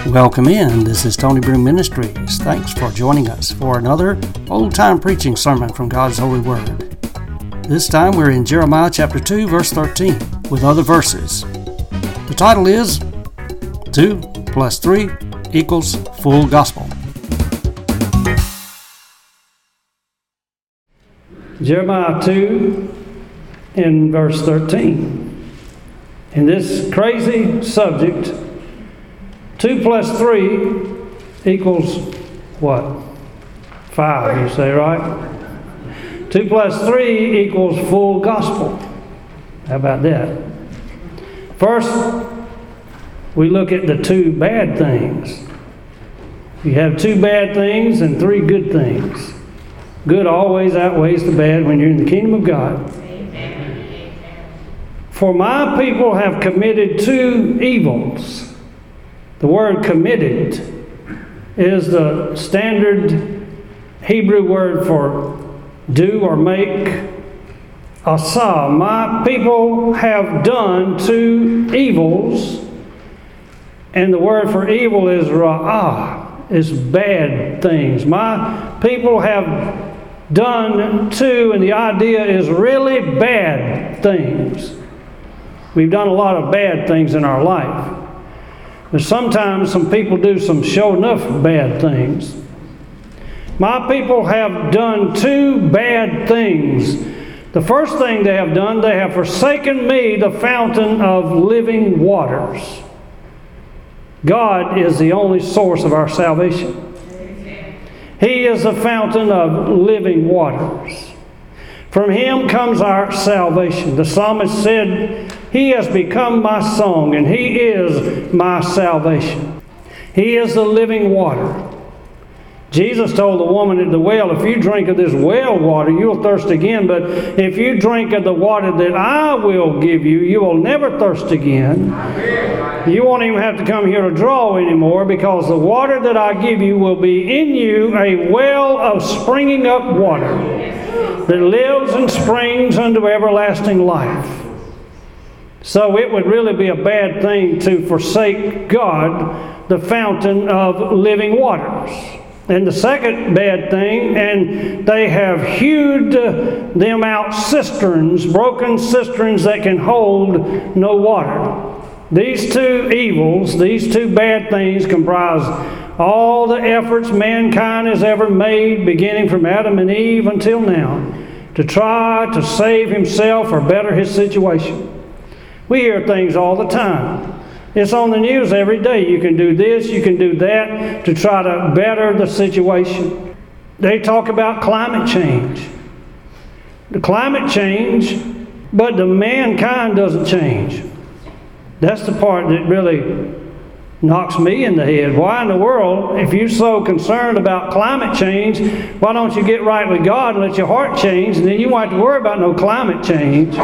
Welcome in. This is Tony Broom Ministries. Thanks for joining us for another old-time preaching sermon from God's Holy Word. This time we're in Jeremiah chapter 2, verse 13, with other verses. The title is 2 plus 3 equals full gospel. Jeremiah 2 in verse 13. In this crazy subject, 2 plus 3 equals what? 5, you say, right? 2 plus 3 equals full gospel. How about that? First, we look at the 2 bad things. You have 2 bad things and 3 good things. Good always outweighs the bad when you're in the kingdom of God. For my people have committed 2 evils. The word committed is the standard Hebrew word for do or make. Asa. My people have done 2 evils. And the word for evil is ra'ah. It's bad things. My people have done 2, and the idea is really bad things. We've done a lot of bad things in our life. But sometimes some people do some sure enough bad things. My people have done 2 bad things. The first thing they have done, they have forsaken me, the fountain of living waters. God is the only source of our salvation. He is the fountain of living waters. From Him comes our salvation. The psalmist said, He has become my song, and He is my salvation. He is the living water. Jesus told the woman at the well, if you drink of this well water, you'll thirst again. But if you drink of the water that I will give you, you will never thirst again. You won't even have to come here to draw anymore, because the water that I give you will be in you a well of springing up water that lives and springs unto everlasting life. So it would really be a bad thing to forsake God, the fountain of living waters. And the second bad thing, and they have hewed them out cisterns, broken cisterns that can hold no water. These 2 evils, these 2 bad things comprise all the efforts mankind has ever made, beginning from Adam and Eve until now, to try to save himself or better his situation. We hear things all the time. It's on the news every day. You can do this, you can do that to try to better the situation. They talk about climate change. The climate change, but the mankind doesn't change. That's the part that really knocks me in the head. Why in the world, if you're so concerned about climate change, why don't you get right with God and let your heart change, and then you won't have to worry about no climate change.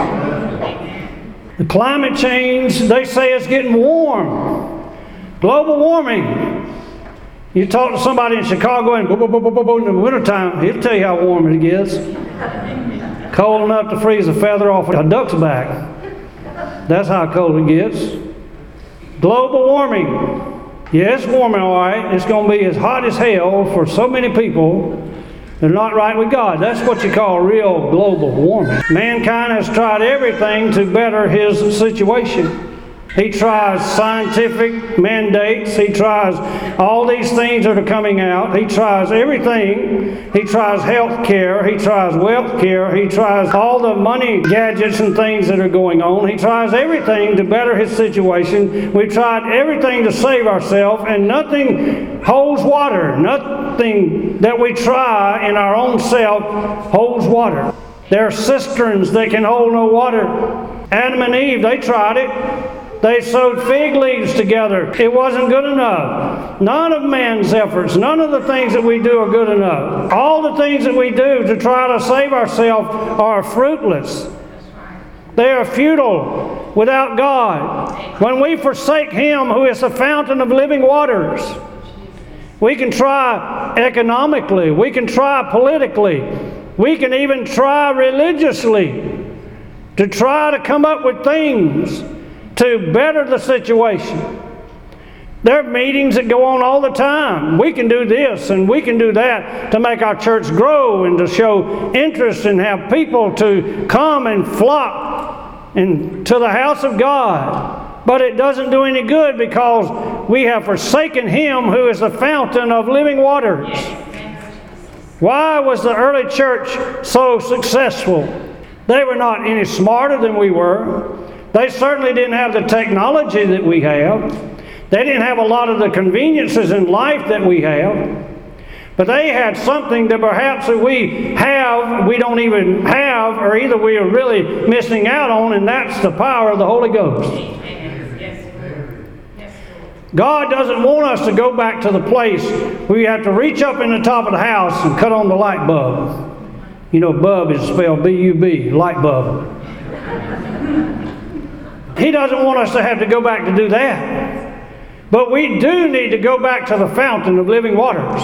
The climate change, they say it's getting warm. Global warming. You talk to somebody in Chicago and in the wintertime, he'll tell you how warm it gets. Cold enough to freeze a feather off a duck's back. That's how cold it gets. Global warming. Yeah, it's warming all right. It's going to be as hot as hell for so many people. They're not right with God. That's what you call real global warming. Mankind has tried everything to better his situation. He tries scientific mandates. He tries all these things that are coming out. He tries everything. He tries health care. He tries wealth care. He tries all the money gadgets and things that are going on. He tries everything to better his situation. We've tried everything to save ourselves, and nothing holds water. Nothing that we try in our own self holds water. There are cisterns that can hold no water. Adam and Eve, they tried it. They sewed fig leaves together. It wasn't good enough. None of man's efforts, none of the things that we do are good enough. All the things that we do to try to save ourselves are fruitless. They are futile without God. When we forsake Him who is the fountain of living waters, we can try economically. We can try politically. We can even try religiously to try to come up with things to better the situation. There are meetings that go on all the time. We can do this and we can do that to make our church grow and to show interest and have people to come and flock to the house of God. But it doesn't do any good because we have forsaken Him who is the fountain of living waters. Why was the early church so successful? They were not any smarter than we were. They certainly didn't have the technology that we have. They didn't have a lot of the conveniences in life that we have. But they had something that perhaps that we don't even have, or either we are really missing out on, and that's the power of the Holy Ghost. God doesn't want us to go back to the place where you have to reach up in the top of the house and cut on the light bulb. You know, bulb is spelled B-U-B, light bulb. He doesn't want us to have to go back to do that. But we do need to go back to the fountain of living waters.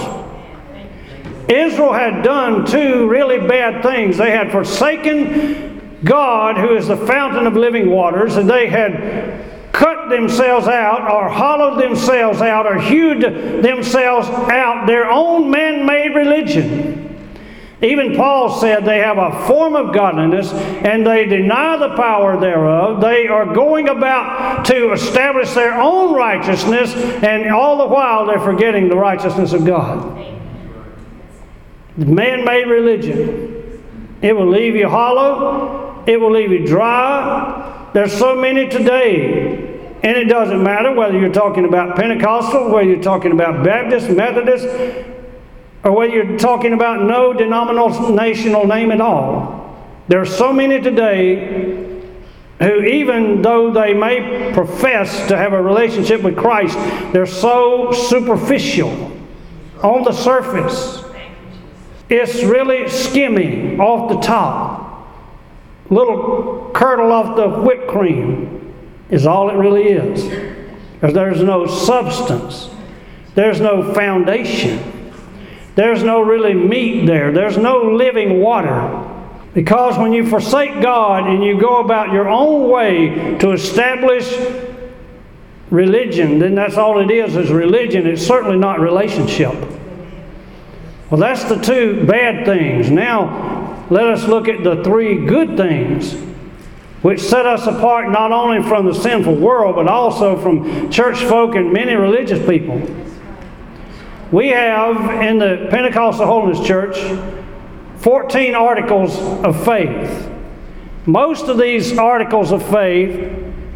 Israel had done two really bad things. They had forsaken God, who is the fountain of living waters, and they had cut themselves out or hollowed themselves out or hewed themselves out their own man-made religion. Even Paul said they have a form of godliness and they deny the power thereof. They are going about to establish their own righteousness, and all the while they're forgetting the righteousness of God. The man-made religion. It will leave you hollow. It will leave you dry. There's so many today. And it doesn't matter whether you're talking about Pentecostal, whether you're talking about Baptist, Methodist, or whether you're talking about no denominational name at all. There are so many today who, even though they may profess to have a relationship with Christ, they're so superficial on the surface. It's really skimming off the top. Little curdle off the whipped cream is all it really is. Because there's no substance. There's no foundation. There's no really meat there. There's no living water. Because when you forsake God and you go about your own way to establish religion, then that's all it is religion. It's certainly not relationship. Well, that's the two bad things. Now, let us look at the three good things which set us apart not only from the sinful world, but also from church folk and many religious people. We have in the Pentecostal Holiness Church 14 articles of faith. Most of these articles of faith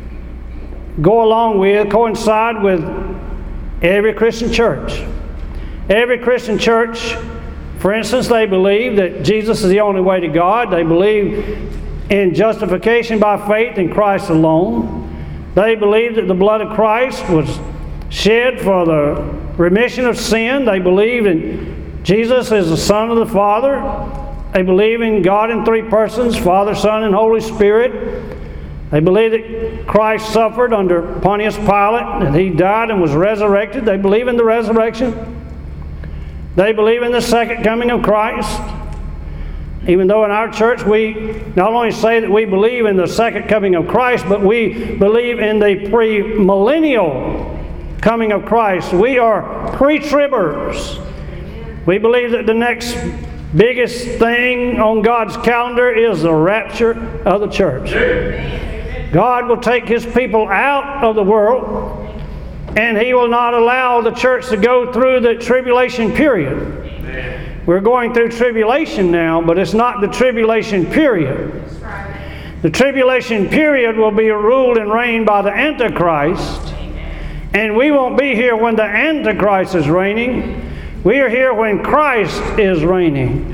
coincide with every Christian church. Every Christian church, for instance, they believe that Jesus is the only way to God. They believe in justification by faith in Christ alone. They believe that the blood of Christ was shed for the remission of sin. They believe in Jesus as the Son of the Father. They believe in God in three persons, Father, Son, and Holy Spirit. They believe that Christ suffered under Pontius Pilate, that He died and was resurrected. They believe in the resurrection. They believe in the second coming of Christ. Even though in our church we not only say that we believe in the second coming of Christ, but we believe in the premillennial coming of Christ. We are pre-tribbers. We believe that the next biggest thing on God's calendar is the rapture of the church. God will take His people out of the world, and He will not allow the church to go through the tribulation period. We're going through tribulation now, but it's not the tribulation period. The tribulation period will be ruled and reigned by the Antichrist, and we won't be here when the Antichrist is reigning. We are here when Christ is reigning.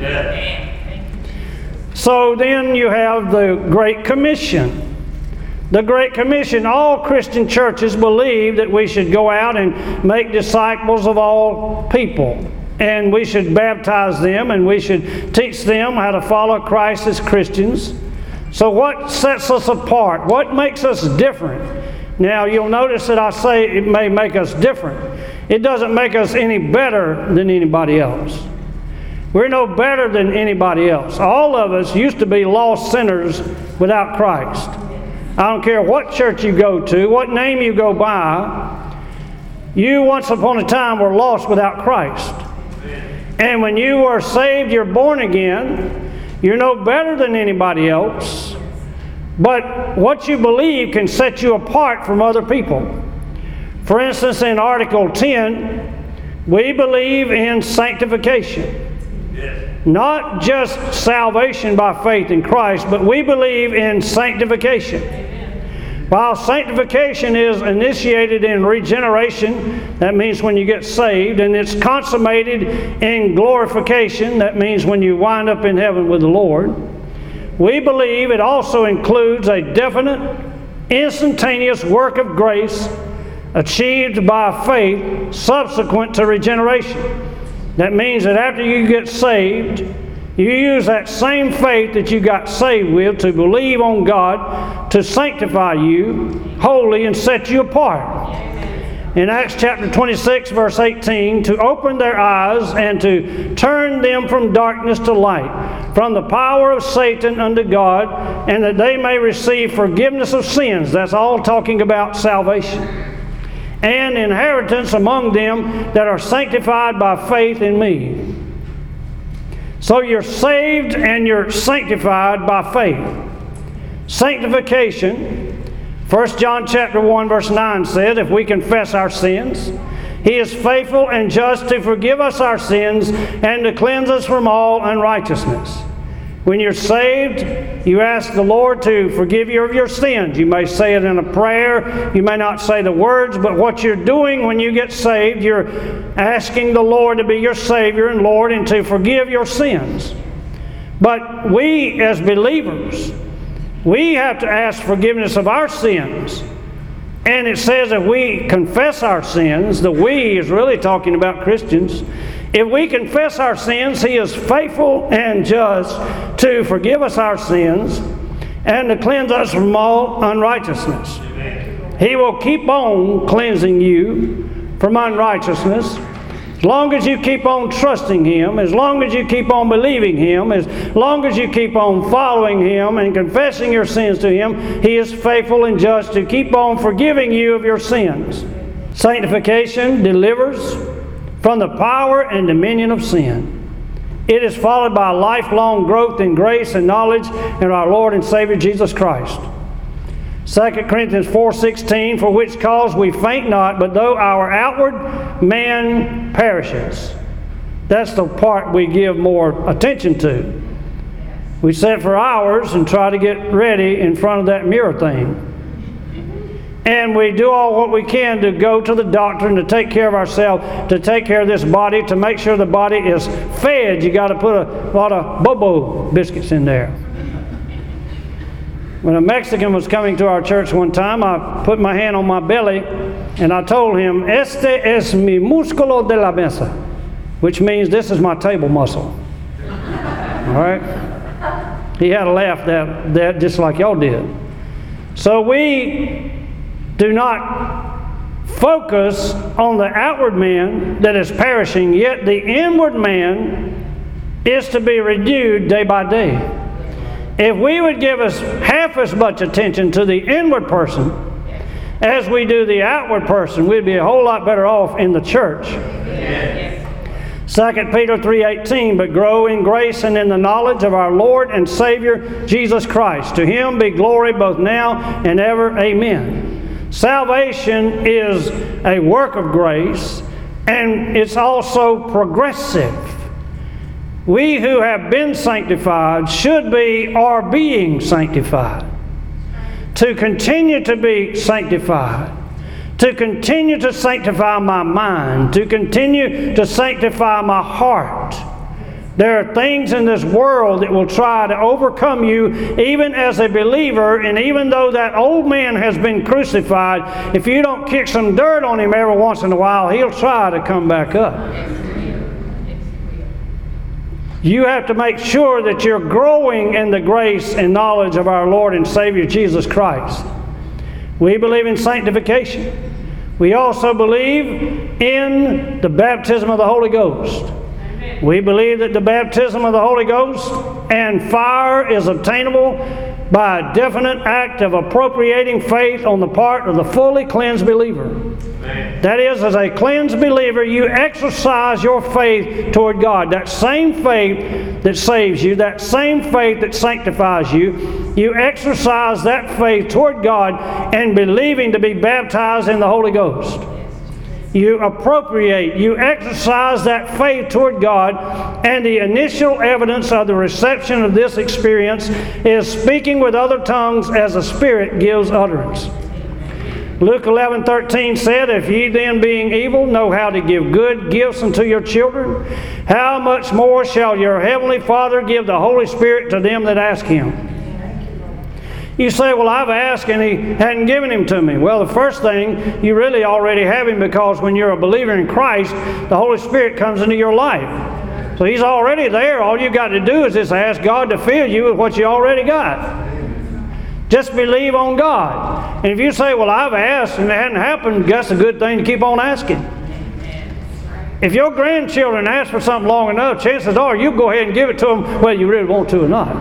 So then you have the Great Commission. The Great Commission, all Christian churches believe that we should go out and make disciples of all people. And we should baptize them, and we should teach them how to follow Christ as Christians. So what sets us apart? What makes us different? Now, you'll notice that I say it may make us different. It doesn't make us any better than anybody else. We're no better than anybody else. All of us used to be lost sinners without Christ. I don't care what church you go to, what name you go by. You once upon a time were lost without Christ. And when you were saved, you're born again. You're no better than anybody else. But what you believe can set you apart from other people. For instance, in Article 10, we believe in sanctification. Not just salvation by faith in Christ, but we believe in sanctification. While sanctification is initiated in regeneration, that means when you get saved, and it's consummated in glorification, that means when you wind up in heaven with the Lord, we believe it also includes a definite, instantaneous work of grace achieved by faith subsequent to regeneration. That means that after you get saved, you use that same faith that you got saved with to believe on God to sanctify you wholly and set you apart. In Acts chapter 26, verse 18, to open their eyes and to turn them from darkness to light, from the power of Satan unto God, and that they may receive forgiveness of sins. That's all talking about salvation. And inheritance among them that are sanctified by faith in me. So you're saved and you're sanctified by faith. Sanctification, 1 John chapter 1 verse 9 said, if we confess our sins, He is faithful and just to forgive us our sins and to cleanse us from all unrighteousness. When you're saved, you ask the Lord to forgive you of your sins. You may say it in a prayer. You may not say the words, but what you're doing when you get saved, you're asking the Lord to be your Savior and Lord and to forgive your sins. But we as believers, we have to ask forgiveness of our sins. And it says if we confess our sins, the we is really talking about Christians. If we confess our sins, He is faithful and just to forgive us our sins and to cleanse us from all unrighteousness. Amen. He will keep on cleansing you from unrighteousness as long as you keep on trusting Him, as long as you keep on believing Him, as long as you keep on following Him and confessing your sins to Him. He is faithful and just to keep on forgiving you of your sins. Sanctification delivers from the power and dominion of sin. It is followed by lifelong growth in grace and knowledge in our Lord and Savior Jesus Christ. 2 Corinthians 4:16, for which cause we faint not, but though our outward man perishes. That's the part we give more attention to. We sit for hours and try to get ready in front of that mirror thing. And we do all what we can to go to the doctor and to take care of ourselves, to take care of this body, to make sure the body is fed. You got to put a lot of Bobo biscuits in there. When a Mexican was coming to our church one time, I put my hand on my belly and I told him, "Este es mi músculo de la mesa," which means this is my table muscle. All right? He had a laugh at that just like y'all did. So we do not focus on the outward man that is perishing, yet the inward man is to be renewed day by day. If we would give us half as much attention to the inward person as we do the outward person, we'd be a whole lot better off in the church. Yes. 2 Peter 3:18, but grow in grace and in the knowledge of our Lord and Savior Jesus Christ. To Him be glory both now and ever. Amen. Salvation is a work of grace, and it's also progressive. We who have been sanctified should be or are being sanctified. To continue to be sanctified. To continue to sanctify my mind. To continue to sanctify my heart. There are things in this world that will try to overcome you even as a believer, and even though that old man has been crucified, if you don't kick some dirt on him every once in a while, he'll try to come back up. You have to make sure that you're growing in the grace and knowledge of our Lord and Savior Jesus Christ. We believe in sanctification. We also believe in the baptism of the Holy Ghost. We believe that the baptism of the Holy Ghost and fire is obtainable by a definite act of appropriating faith on the part of the fully cleansed believer. Amen. That is, as a cleansed believer, you exercise your faith toward God. That same faith that saves you, that same faith that sanctifies you, you exercise that faith toward God and believing to be baptized in the Holy Ghost. You appropriate, you exercise that faith toward God, and the initial evidence of the reception of this experience is speaking with other tongues as the Spirit gives utterance. Luke 11:13 said, "If ye then, being evil, know how to give good gifts unto your children, how much more shall your heavenly Father give the Holy Spirit to them that ask Him?" You say, "Well, I've asked and He hadn't given Him to me." Well, the first thing, you really already have Him, because when you're a believer in Christ, the Holy Spirit comes into your life. So He's already there. All you got to do is just ask God to fill you with what you already got. Just believe on God. And if you say, "Well, I've asked and it hadn't happened," that's a good thing to keep on asking. If your grandchildren ask for something long enough, chances are you'll go ahead and give it to them whether you really want to or not.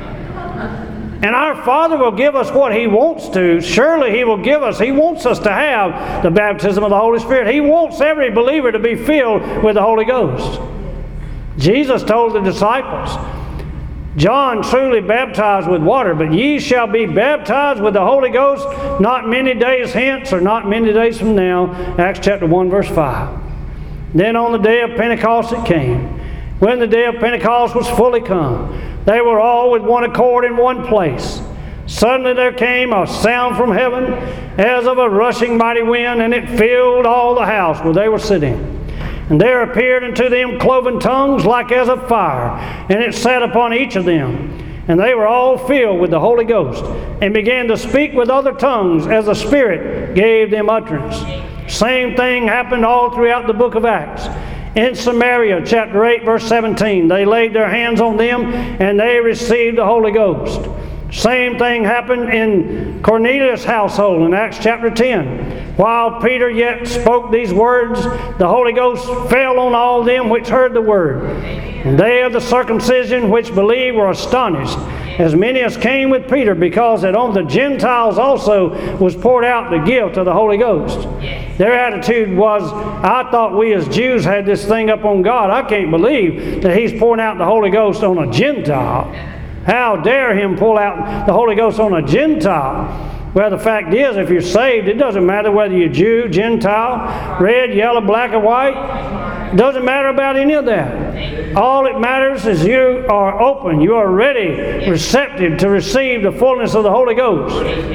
And our Father will give us what He wants to. Surely He will give us. He wants us to have the baptism of the Holy Spirit. He wants every believer to be filled with the Holy Ghost. Jesus told the disciples, "John truly baptized with water, but ye shall be baptized with the Holy Ghost not many days hence," or not many days from now. Acts chapter 1 verse 5. Then on the day of Pentecost it came. When the day of Pentecost was fully come, they were all with one accord in one place. Suddenly there came a sound from heaven as of a rushing mighty wind, and it filled all the house where they were sitting. And there appeared unto them cloven tongues like as of fire, and it sat upon each of them. And they were all filled with the Holy Ghost, and began to speak with other tongues as the Spirit gave them utterance. Same thing happened all throughout the book of Acts. In Samaria, chapter 8, verse 17, they laid their hands on them, and they received the Holy Ghost. Same thing happened in Cornelius' household in Acts chapter 10. While Peter yet spoke these words, the Holy Ghost fell on all them which heard the word. And they of the circumcision which believed were astonished, as many as came with Peter, because that on the Gentiles also was poured out the gift of the Holy Ghost. Their attitude was, "I thought we as Jews had this thing up on God. I can't believe that He's pouring out the Holy Ghost on a Gentile. How dare Him pull out the Holy Ghost on a Gentile?" Well, the fact is, if you're saved, it doesn't matter whether you're Jew, Gentile, red, yellow, black, or white. It doesn't matter about any of that. All it matters is you are open. You are ready, receptive to receive the fullness of the Holy Ghost.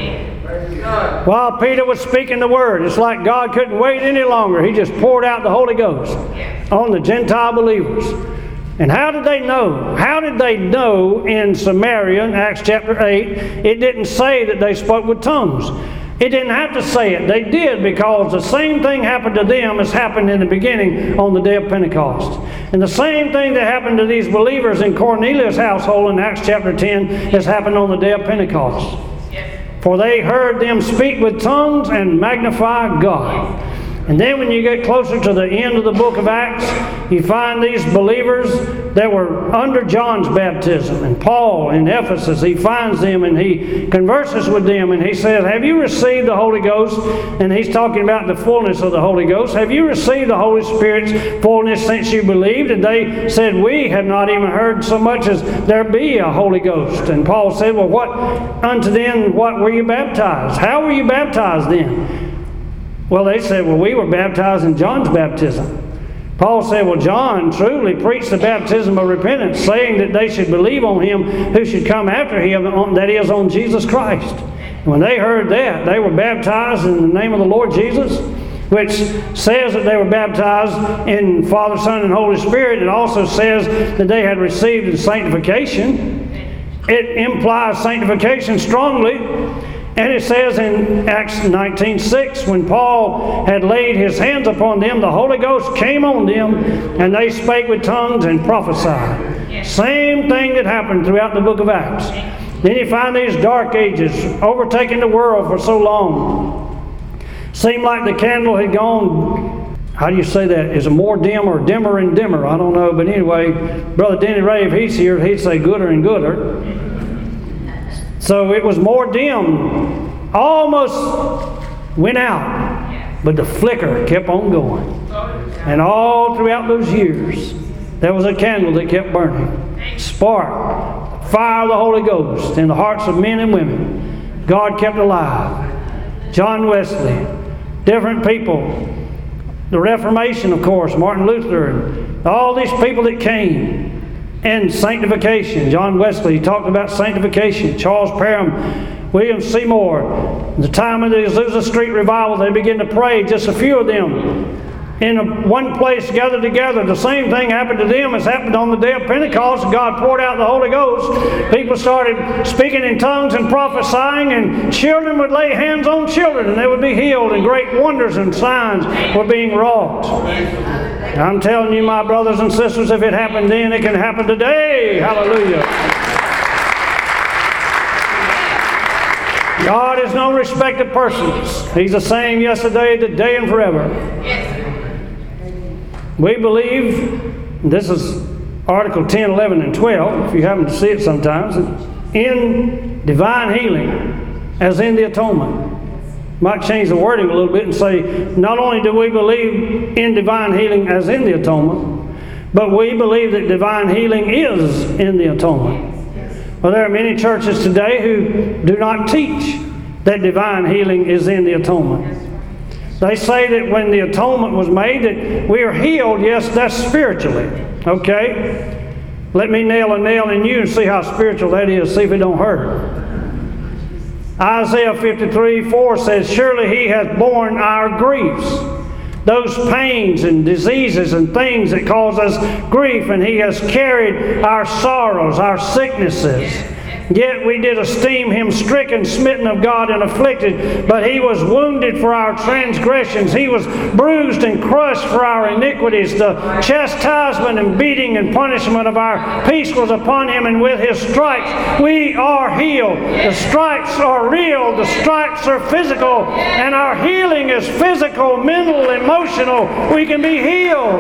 While Peter was speaking the word, it's like God couldn't wait any longer. He just poured out the Holy Ghost on the Gentile believers. And how did they know? How did they know in Samaria, in Acts chapter 8, it didn't say that they spoke with tongues. It didn't have to say it. They did, because the same thing happened to them as happened in the beginning on the day of Pentecost. And the same thing that happened to these believers in Cornelius' household in Acts chapter 10 has happened on the day of Pentecost. For they heard them speak with tongues and magnify God. And then when you get closer to the end of the book of Acts, you find these believers that were under John's baptism. And Paul in Ephesus, he finds them and he converses with them, and he says, "Have you received the Holy Ghost?" And he's talking about the fullness of the Holy Ghost. "Have you received the Holy Spirit's fullness since you believed?" And they said, "We have not even heard so much as there be a Holy Ghost." And Paul said, "Well, what unto then, what were you baptized? How were you baptized then?" Well, they said, "Well, we were baptized in John's baptism." Paul said, "Well, John truly preached the baptism of repentance, saying that they should believe on Him who should come after Him, that is, on Jesus Christ." And when they heard that, they were baptized in the name of the Lord Jesus, which says that they were baptized in Father, Son, and Holy Spirit. It also says that they had received in sanctification. It implies sanctification strongly. And it says in Acts 19:6, when Paul had laid his hands upon them, the Holy Ghost came on them, and they spake with tongues and prophesied. Same thing that happened throughout the book of Acts. Then you find these dark ages overtaking the world for so long. Seemed like the candle had gone, how do you say that? Is it more dim or dimmer and dimmer? I don't know. But anyway, Brother Denny Ray, if he's here, he'd say gooder and gooder. So it was more dim. Almost went out. But the flicker kept on going. And all throughout those years, there was a candle that kept burning. Spark, fire of the Holy Ghost in the hearts of men and women. God kept alive. John Wesley, different people. The Reformation, of course, Martin Luther, and all these people that came. And sanctification. John Wesley talked about sanctification. Charles Parham, William Seymour. The time of the Azusa Street revival, they began to pray, just a few of them, in one place gathered together. The same thing happened to them as happened on the day of Pentecost. God poured out the Holy Ghost. People started speaking in tongues and prophesying, and children would lay hands on children and they would be healed, and great wonders and signs were being wrought. I'm telling you, my brothers and sisters, if it happened then, it can happen today. Hallelujah. God is no respect of persons. He's the same yesterday, today, and forever. We believe, this is Article 10, 11, and 12, if you happen to see it sometimes, in divine healing, as in the atonement. Might change the wording a little bit and say, not only do we believe in divine healing as in the atonement, but we believe that divine healing is in the atonement. Well, there are many churches today who do not teach that divine healing is in the atonement. They say that when the atonement was made that we are healed. Yes, that's spiritually. Okay? Let me nail a nail in you and see how spiritual that is. See if it don't hurt. Isaiah 53:4 says, surely He hath borne our griefs. Those pains and diseases and things that cause us grief, and He has carried our sorrows, our sicknesses. Yet we did esteem Him stricken, smitten of God, and afflicted. But He was wounded for our transgressions. He was bruised and crushed for our iniquities. The chastisement and beating and punishment of our peace was upon Him, and with His stripes we are healed. The stripes are real. The stripes are physical. And our healing is physical, mental, emotional. We can be healed.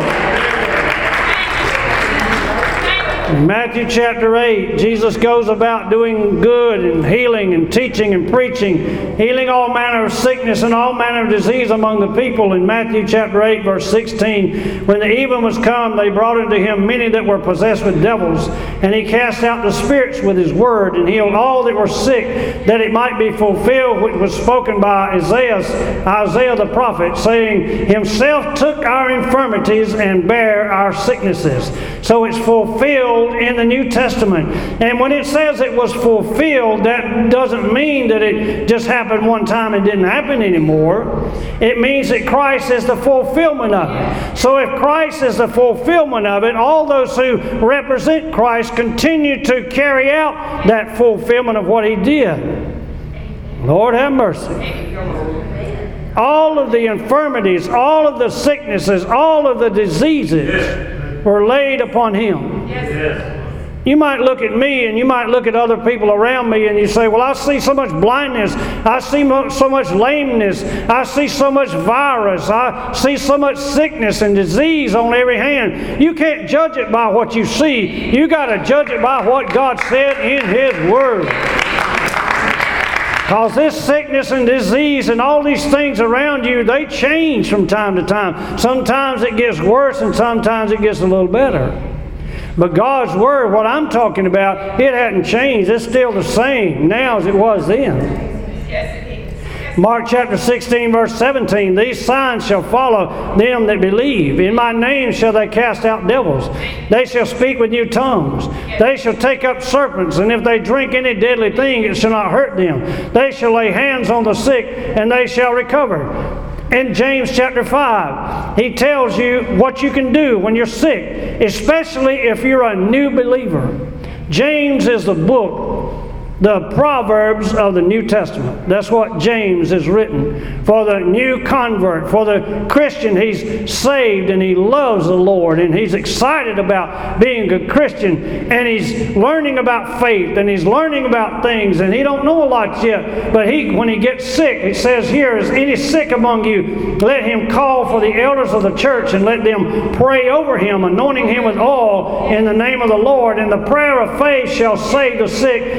In Matthew chapter 8, Jesus goes about doing good and healing and teaching and preaching, healing all manner of sickness and all manner of disease among the people. In Matthew chapter 8, verse 16, when the even was come, they brought unto Him many that were possessed with devils, and He cast out the spirits with His word, and healed all that were sick, that it might be fulfilled which was spoken by Isaiah the prophet, saying, Himself took our infirmities and bare our sicknesses. So it's fulfilled in the New Testament. And when it says it was fulfilled, that doesn't mean that it just happened one time and didn't happen anymore. It means that Christ is the fulfillment of it. So if Christ is the fulfillment of it, all those who represent Christ continue to carry out that fulfillment of what He did. Lord have mercy. All of the infirmities, all of the sicknesses, all of the diseases were laid upon Him. You might look at me and you might look at other people around me and you say, well, I see so much blindness. I see so much lameness. I see so much virus. I see so much sickness and disease on every hand. You can't judge it by what you see. You got to judge it by what God said in His Word. Because this sickness and disease and all these things around you, they change from time to time. Sometimes it gets worse and sometimes it gets a little better. But God's Word, what I'm talking about, it hadn't changed. It's still the same now as it was then. Yes, it is. Mark chapter 16, verse 17, these signs shall follow them that believe. In my name shall they cast out devils. They shall speak with new tongues. They shall take up serpents, and if they drink any deadly thing, it shall not hurt them. They shall lay hands on the sick, and they shall recover. In James chapter 5, he tells you what you can do when you're sick, especially if you're a new believer. James is the book, the Proverbs of the New Testament. That's what James is written. For the new convert, for the Christian, he's saved and he loves the Lord and he's excited about being a Christian and he's learning about faith and he's learning about things and he don't know a lot yet. But when he gets sick, it says here, is any sick among you, let him call for the elders of the church and let them pray over him, anointing him with oil in the name of the Lord. And the prayer of faith shall save the sick, and the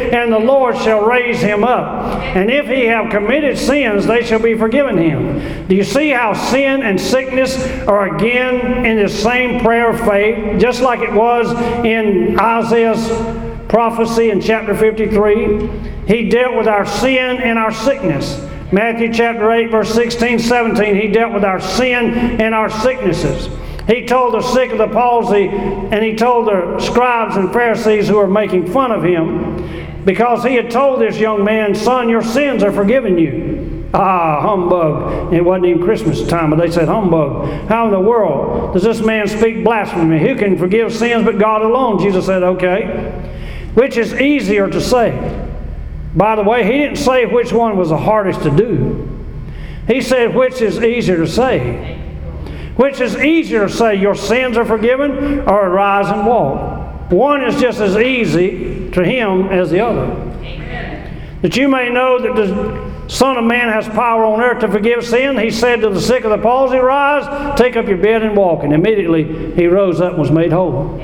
Lord shall raise him up. And if he have committed sins, they shall be forgiven him. Do you see how sin and sickness are again in the same prayer of faith, just like it was in Isaiah's prophecy in chapter 53? He dealt with our sin and our sickness. Matthew chapter 8, verse 16, 17, he dealt with our sin and our sicknesses. He told the sick of the palsy, and he told the scribes and Pharisees who were making fun of him, because he had told this young man, son, your sins are forgiven you. Ah, humbug. It wasn't even Christmas time, but they said, humbug. How in the world does this man speak blasphemy? Who can forgive sins but God alone? Jesus said, okay. Which is easier to say? By the way, he didn't say which one was the hardest to do. He said which is easier to say. Which is easier to say, your sins are forgiven, or arise and walk? One is just as easy to him as the other. Amen. That you may know that the Son of Man has power on earth to forgive sin, he said to the sick of the palsy, rise, take up your bed and walk. And immediately he rose up and was made whole.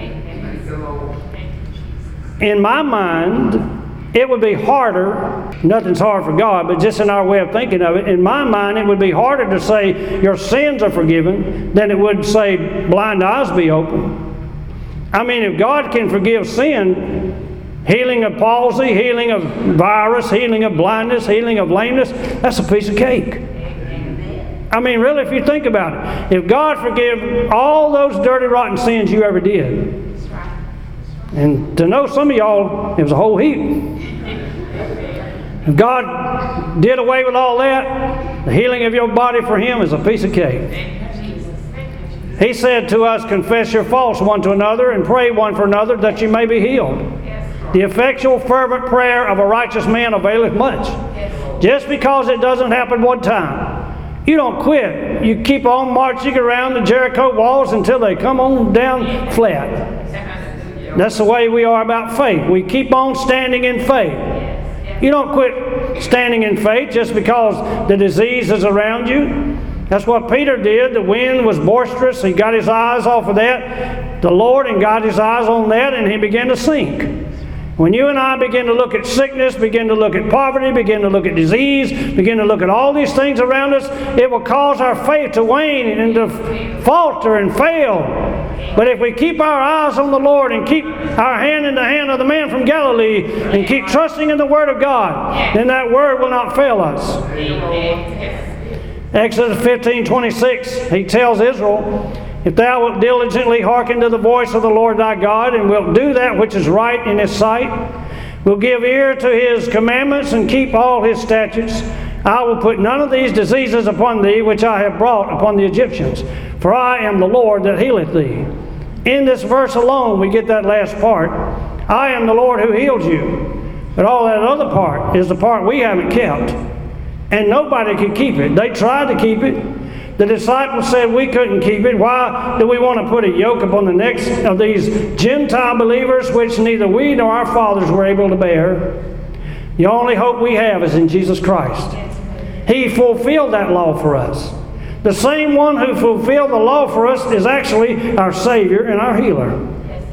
In my mind, it would be harder, nothing's hard for God, but just in our way of thinking of it, in my mind it would be harder to say your sins are forgiven than it would say blind eyes be open. I mean, if God can forgive sin, healing of palsy, healing of virus, healing of blindness, healing of lameness, that's a piece of cake. I mean, really, if you think about it, if God forgive all those dirty, rotten sins you ever did, and to know some of y'all, it was a whole heap. If God did away with all that, the healing of your body for Him is a piece of cake. He said to us, confess your faults one to another and pray one for another that you may be healed. The effectual fervent prayer of a righteous man availeth much. Just because it doesn't happen one time, you don't quit. You keep on marching around the Jericho walls until they come on down flat. That's the way we are about faith. We keep on standing in faith. You don't quit standing in faith just because the disease is around you. That's what Peter did. The wind was boisterous. He got his eyes off of that, the Lord, and got his eyes on that, and he began to sink. When you and I begin to look at sickness, begin to look at poverty, begin to look at disease, begin to look at all these things around us, it will cause our faith to wane and to falter and fail. But if we keep our eyes on the Lord and keep our hand in the hand of the man from Galilee and keep trusting in the Word of God, then that Word will not fail us. Exodus 15:26, he tells Israel, if thou wilt diligently hearken to the voice of the Lord thy God, and wilt do that which is right in His sight, will give ear to His commandments and keep all His statutes, I will put none of these diseases upon thee which I have brought upon the Egyptians, for I am the Lord that healeth thee. In this verse alone we get that last part. I am the Lord who healed you. But all that other part is the part we haven't kept. And nobody could keep it. They tried to keep it. The disciples said we couldn't keep it. Why do we want to put a yoke upon the necks of these Gentile believers which neither we nor our fathers were able to bear? The only hope we have is in Jesus Christ. He fulfilled that law for us. The same one who fulfilled the law for us is actually our Savior and our healer.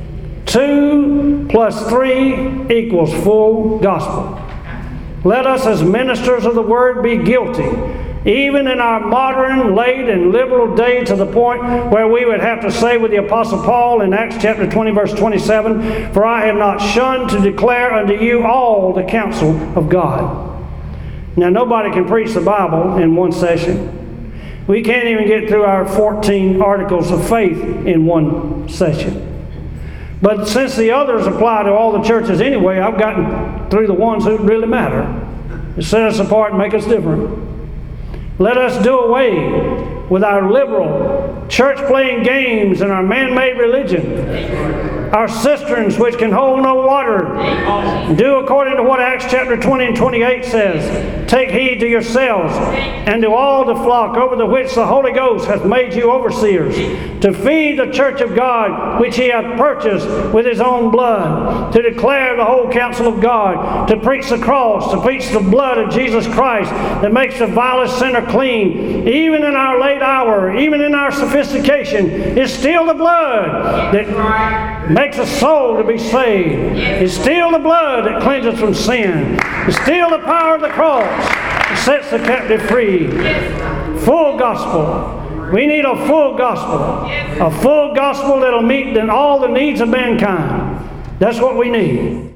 2 + 3 equals full gospel. Let us as ministers of the Word be guilty, even in our modern, late, and liberal day, to the point where we would have to say with the Apostle Paul in Acts chapter 20, verse 27, for I have not shunned to declare unto you all the counsel of God. Now, nobody can preach the Bible in one session. We can't even get through our 14 articles of faith in one session. But since the others apply to all the churches anyway, I've gotten through the ones that really matter. It set us apart and make us different. Let us do away with our liberal, church-playing games and our man-made religion. Our cisterns which can hold no water. Do according to what Acts chapter 20 and 28 says. Take heed to yourselves and to all the flock over the which the Holy Ghost hath made you overseers, to feed the church of God, which he hath purchased with his own blood, to declare the whole counsel of God, to preach the cross, to preach the blood of Jesus Christ that makes the vilest sinner clean. Even in our late hour, even in our sophistication, it's still the blood that makes a soul to be saved. It's still the blood that cleanses from sin. It's still the power of the cross that sets the captive free. Full gospel. We need a full gospel. A full gospel that'll meet all the needs of mankind. That's what we need.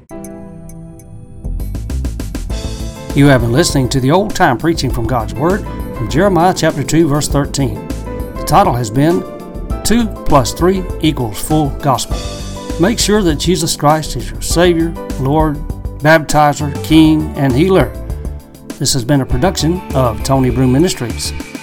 You have been listening to the Old Time Preaching from God's Word from Jeremiah chapter 2, verse 13. The title has been 2 plus 3 equals Full Gospel. Make sure that Jesus Christ is your Savior, Lord, Baptizer, King, and Healer. This has been a production of Tony Broom Ministries.